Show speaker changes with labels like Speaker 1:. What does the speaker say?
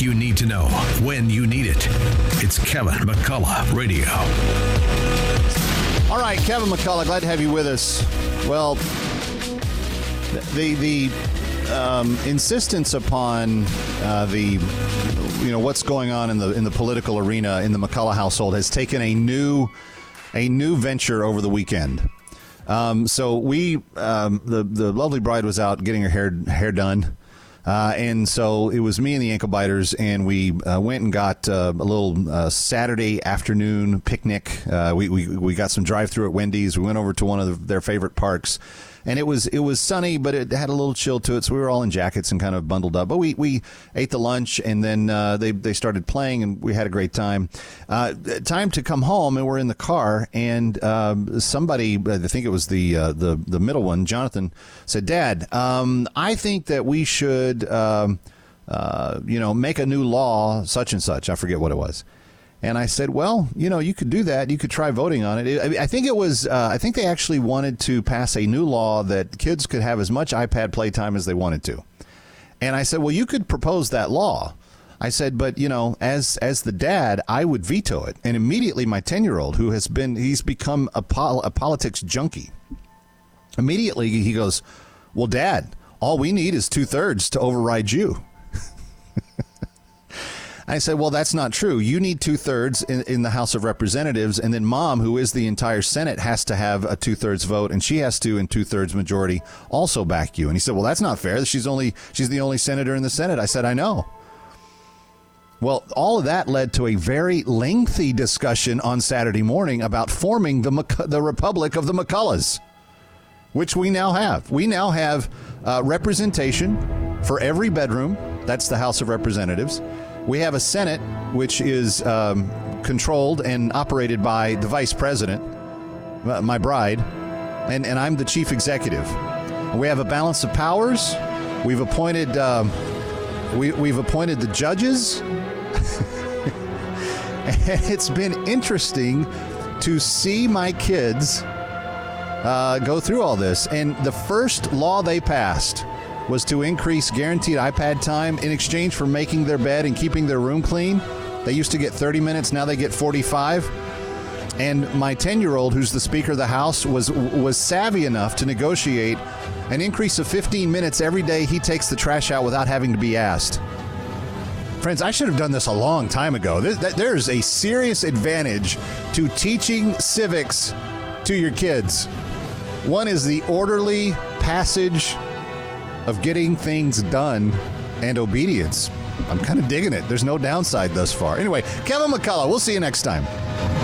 Speaker 1: you need to know when you need it. It's Kevin McCullough Radio.
Speaker 2: All right, Kevin McCullough, glad to have you with us. Well, the insistence upon what's going on in the political arena in the McCullough household has taken a new venture over the weekend. So we the lovely bride was out getting her hair done. And so it was me and the ankle biters, and we went and got a little Saturday afternoon picnic. We got some drive-through at Wendy's. We went over to one of their favorite parks, and it was sunny, but it had a little chill to it. So we were all in jackets and kind of bundled up. But we ate the lunch, and then they started playing, and we had a great time. Time to come home, and we're in the car, and somebody, I think it was the middle one, Jonathan, said, "Dad, I think that we should." Make a new law, such and such. I forget what it was. And I said, well, you could do that. You could try voting on it. I think it was, I think they actually wanted to pass a new law that kids could have as much iPad playtime as they wanted to. And I said, well, you could propose that law. I said, but, as the dad, I would veto it. And immediately my 10-year-old, he's become a politics junkie. Immediately he goes, well, Dad, all we need is 2/3 to override you. I said, well, that's not true. You need 2/3 in the House of Representatives, and then Mom, who is the entire Senate, has to have a 2/3 vote, and she has to, in 2/3 majority, also back you. And he said, well, that's not fair. She's the only senator in the Senate. I said, I know. Well, all of that led to a very lengthy discussion on Saturday morning about forming the Republic of the McCulloughs, which we now have. We now have representation for every bedroom. That's the House of Representatives. We have a Senate, which is controlled and operated by the Vice President, my bride, and I'm the Chief Executive. And we have a balance of powers. We've appointed we've appointed the judges. And it's been interesting to see my kids go through all this. And the first law they passed was to increase guaranteed iPad time in exchange for making their bed and keeping their room clean. They used to get 30 minutes. Now they get 45. And my 10-year-old, who's the Speaker of the House, was savvy enough to negotiate an increase of 15 minutes every day he takes the trash out without having to be asked. Friends, I should have done this a long time ago. There's a serious advantage to teaching civics to your kids. One is the orderly passage of getting things done and obedience. I'm kind of digging it. There's no downside thus far. Anyway, Kevin McCullough, we'll see you next time.